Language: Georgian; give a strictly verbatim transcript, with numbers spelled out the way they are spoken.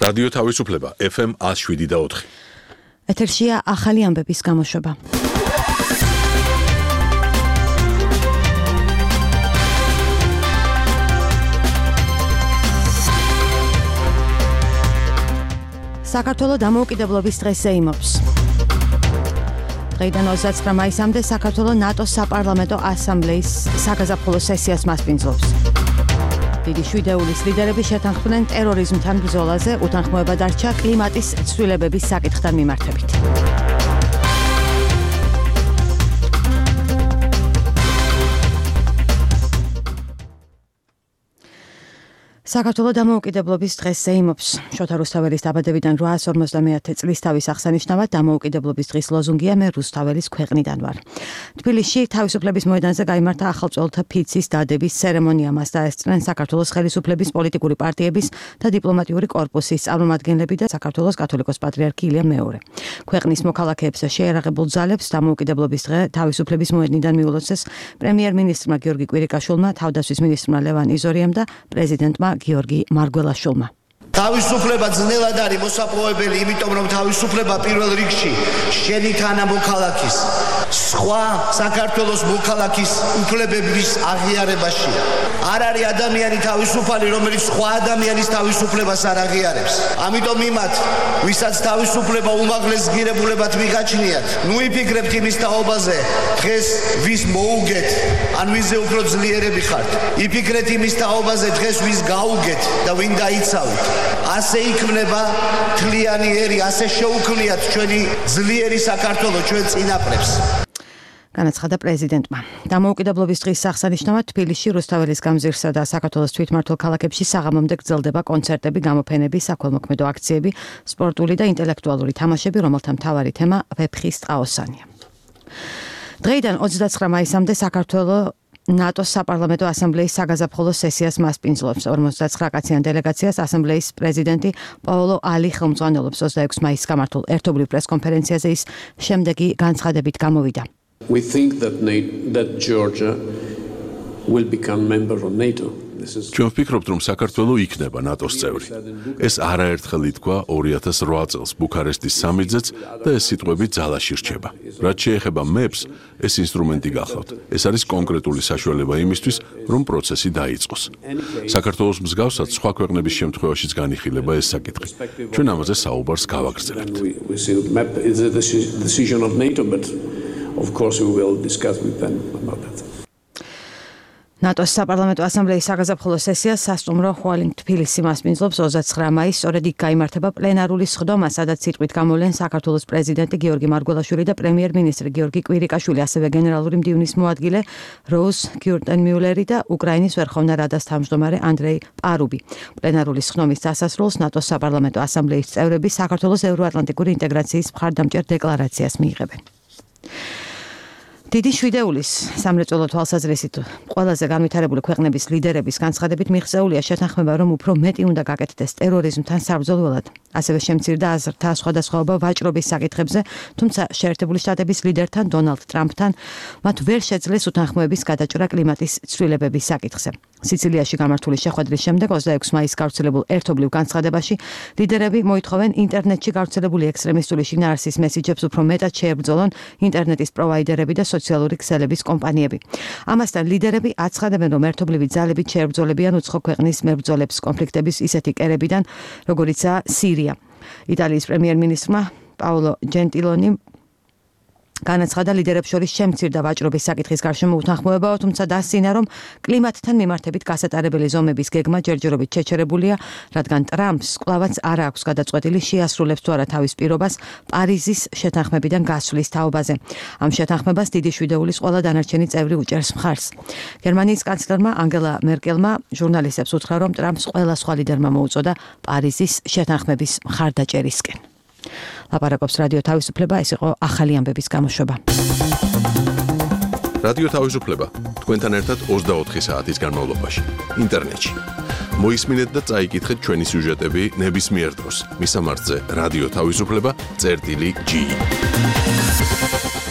რადიო თავისუფლება ეფ ემ one oh seven და four. ეთერშია ახალი ამბების გამოშვება. საქართველოს დამოუკიდებლობის დღეს ეიმობს. დღეიდან ოცდაათი მაისამდე საქართველოს ნატოს საპარლამენტო ასამბლეის საგაზაფხულო სესიას მასპინძლობს. დიდი შვიდეულის ლიდერები შეთანხმდნენ ტერორიზმთან ბრძოლაზე, უთანხმოება დარჩა კლიმატის ცვლილებების საკითხთან მიმართებით. საქართველოს დამოუკიდებლობის დღეს ეიმობს. შოთა რუსთაველის დაბადებიდან რვაას ორმოცდამეათე წლის თავის აღსანიშნავად დამოუკიდებლობის დღის ლოზუნგია მე რუსთაველის ქვეყნიდან ვარ. თბილისში თავისუფლების მოედანზე გაიმართა ახალწოლთა ფიცის დადების ცერემონია. მას დაესწრნენ საქართველოს ხელისუფლების პოლიტიკური პარტიების და დიპლომატიური კორპუსის წარმომადგენლები და საქართველოს კათოლიკოს პატრიარქი ილია მეორე. ქვეყნის მოქალაქეებს შეერაღებულ ძალებს დამოუკიდებლობის დღე თავისუფლების მოედნიდან მიულოცეს პრემიერ-მინისტრმა გიორგი კვირიკაშვილმა, თავდაცვის მინისტრმა ლევან იზორიამ და პრეზიდენტმა გიორგი მარგველაშვილმა. თავისუფლება ძნელად არის მოსაპოვებელი, იმიტომ რომ თავისუფლება პირველ რიგში შენი თანამოქალაქის, სხვა საქართველოს მოქალაქის უფლებების აღიარებაშია. არ არის ადამიანი თავისუფალი, რომელიც სხვა ადამიანის თავისუფლებას არ აღიარებს. ამიტომ იმათ, ვისაც თავისუფლება უმაღლეს ღირებულებად მიგაჩნიათ, ნუ იფიქრებთ იმის თაობაზე, დღეს ვის მოუგეთ, ან ვიზე უფრო ძლიერები ხართ. იფიქრეთ იმის თაობაზე, დღეს ვის გაუგეთ და ვინ დაიცავთ. ასე იქმნება თლიანი ერი, ასე შეუქმნიათ ჩვენი ძლიერი საქართველო ჩვენ წინაპრებს. განაცხადა პრეზიდენტმა. დამოუკიდებლობის დღის აღსანიშნავად თბილისში რუსთაველის გამზირსა და საქართველოს თვითმმართველ ქალაქებში საღამომდე გრძელდება კონცერტები, გამოფენები, საქველმოქმედო აქციები, სპორტული და ინტელექტუალური თამაშები, რომელთა მთავარი თემა ვეფხის ტყაოსანია. დღეიდან ოცდაათი მაისამდე საქართველოს ნატოს საპარლამენტო ასამბლეის საგაზაფხულო სესიას მასპინძლობს. ორმოცდათვრამეტ კაციან დელეგაციას ასამბლეის პრეზიდენტი პაოლო ალი ხელმძღვანელობს. ოცდაექვსი მაისს გამართულ ერთობლივ პრესკონფერენციაზე ის შემდეგი განცხადებით გამოვიდა. We think that, that Georgia will become member of NATO. ჩვენ ვფიქრობთ, რომ საქართველო იქნება ნატოს წევრი. ეს არაერთხელ ითქვა ორი ათას რვა წელს ბუქარესტის სამიტზეც და ეს სიტყვები ძალაში რჩება. რაც შეეხება მეფს, ეს ინსტრუმენტი გახლავთ. ეს არის კონკრეტული საშუალება იმისთვის, რომ პროცესი დაიწყოს. საქართველოს მსგავსად სხვა ქვეყნების შემთხვევაშიც განიხილება ეს საკითხი. ჩვენ ამაზე საუბარს გავაგრძელებთ. Of course we will discuss with them about that. ნატოს საპარლამენტო ასამბლეის საგაზაფხულო სესიას სასტუმრო ხუალინგ თბილისი მასპინძლობს ოცდაათი მაისს, სწორედ იქ გაიმართება პლენარული სხდომა, სადაც სიტყვით გამოვლენ საქართველოს პრეზიდენტი გიორგი მარგველაშვილი და პრემიერ-მინისტრი გიორგი კვირიკაშვილი, ასევე გენერალური მდივნის მოადგილე როუზ გიურტენმიულერი და უკრაინის ვერხოვნა რადას თავმჯდომარე ანდრეი პარუბი. პლენარული სხდომის დასასრულს ნატოს საპარლამენტო ასამბლეის წევრები საქართველოს ევროატლანტიკური ინტეგრაციის მხარდამჭერ დეკლარაციას მიიღებენ. დიდი შვიდეულის სამრეწველო თვალსაზრისით ყველაზე განვითარებული ქვეყნების ლიდერების განცხადებით მიღწეულია შეთანხმება, რომ უფრო მეტი უნდა გაკეთდეს ტერორიზმთან საბრძოლველად. ასევე შემცირდა აზრთა სხვადასხვაობა ვაჭრობის საკითხებზე, თუმცა შეერთებული შტატების ლიდერთან დონალდ ტრამპთან მათ ვერ შეძლეს უთანხმოების გადაჭრა კლიმატის ცვლილებების საკითხზე. სიცილიაში გამართული შეხვედრის შემდეგ ოცდაექვსი მაისს გავრცელებულ ერთობლივ განცხადებაში ლიდერები მოითხოვენ ინტერნეტში გავრცელებული ექსტრემისტული შინაარსის მესიჯებს უფრო მეტად შეებრძოლონ ინტერნეტის პროვაიდერები და სოციალური ქსელების კომპანიები. ამასთან ლიდერები აცხადებენ, რომ ერთობლივი ძალებით შეებრძოლებიან უცხო ქვეყნის მებრძოლებს კონფლიქტების ისეთი კერებიდან, როგორიცაა სირია. იტალიის პრემიერ-მინისტრმა პაოლო ჯენტილონი განაცხადა ლიდერებს შორის შემცირდა ვაჭრობის საკითხის გარშემო უთანხმოებაო, თუმცა დასცინა, რომ კლიმატთან მიმართებით გასატარებელი ზომების გეგმა ჯერჯერობით შეჩერებულია, რადგან ტრამპს კვლავაც არ აქვს გადაწყვეტილი შეასრულებს თუ არა თავის პირობას პარიზის შეთანხმებიდან გასვლის თაობაზე. ამ შეთანხმებას დიდი შვიდეულის ყველა დანარჩენი წევრი უჭერს მხარს. გერმანიის კანცლერმა ანგელა მერკელმა ჟურნალისტებს უთხრა, რომ ტრამპს ყველა სხვა ლიდერმა მოუწოდა პარიზის შეთანხმების მხარდაჭერისკენ. ლაპარაკობს რადიო თავისუფლება, ეს იყო ახალი ამბების გამოშვება. რადიო თავისუფლება თქვენთან ერთად ოცდაოთხი საათის განმავლობაში ინტერნეტში. მოისმინეთ და წაიკითხეთ ჩვენი სიუჟეტები ნებისმიერ დროს. მისამართზე რადიო თავისუფლება წერტილი ჯი.